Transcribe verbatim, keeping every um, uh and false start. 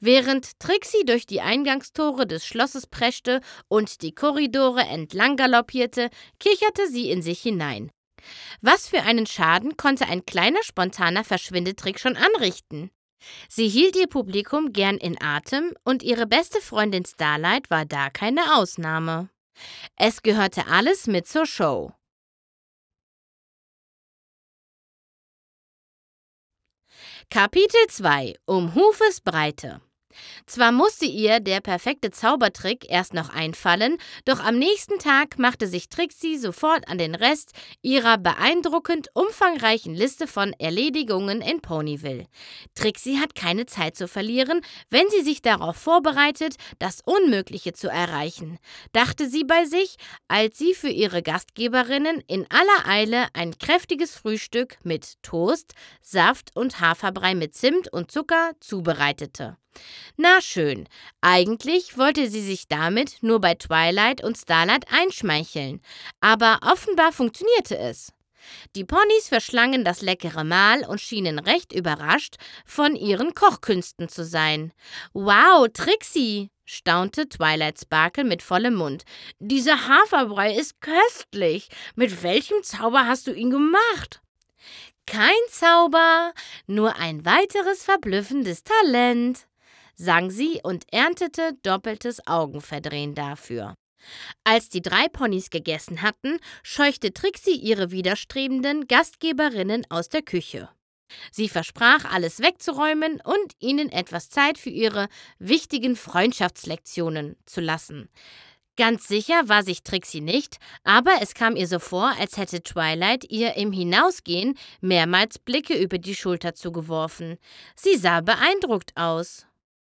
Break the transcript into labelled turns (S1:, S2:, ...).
S1: Während Trixie durch die Eingangstore des Schlosses preschte und die Korridore entlang galoppierte, kicherte sie in sich hinein. Was für einen Schaden konnte ein kleiner spontaner Verschwindetrick schon anrichten? Sie hielt ihr Publikum gern in Atem und ihre beste Freundin Starlight war da keine Ausnahme. Es gehörte alles mit zur Show. Kapitel zwei: Um Hufes Breite. Zwar musste ihr der perfekte Zaubertrick erst noch einfallen, doch am nächsten Tag machte sich Trixie sofort an den Rest ihrer beeindruckend umfangreichen Liste von Erledigungen in Ponyville. Trixie hat keine Zeit zu verlieren, wenn sie sich darauf vorbereitet, das Unmögliche zu erreichen, dachte sie bei sich, als sie für ihre Gastgeberinnen in aller Eile ein kräftiges Frühstück mit Toast, Saft und Haferbrei mit Zimt und Zucker zubereitete. Na schön, eigentlich wollte sie sich damit nur bei Twilight und Starlight einschmeicheln, aber offenbar funktionierte es. Die Ponys verschlangen das leckere Mahl und schienen recht überrascht von ihren Kochkünsten zu sein. »Wow, Trixie«, staunte Twilight Sparkle mit vollem Mund. »Dieser Haferbrei ist köstlich. Mit welchem Zauber hast du ihn gemacht?« »Kein Zauber, nur ein weiteres verblüffendes Talent«, sang sie und erntete doppeltes Augenverdrehen dafür. Als die drei Ponys gegessen hatten, scheuchte Trixie ihre widerstrebenden Gastgeberinnen aus der Küche. Sie versprach, alles wegzuräumen und ihnen etwas Zeit für ihre wichtigen Freundschaftslektionen zu lassen. Ganz sicher war sich Trixie nicht, aber es kam ihr so vor, als hätte Twilight ihr im Hinausgehen mehrmals Blicke über die Schulter zugeworfen. Sie sah beeindruckt aus.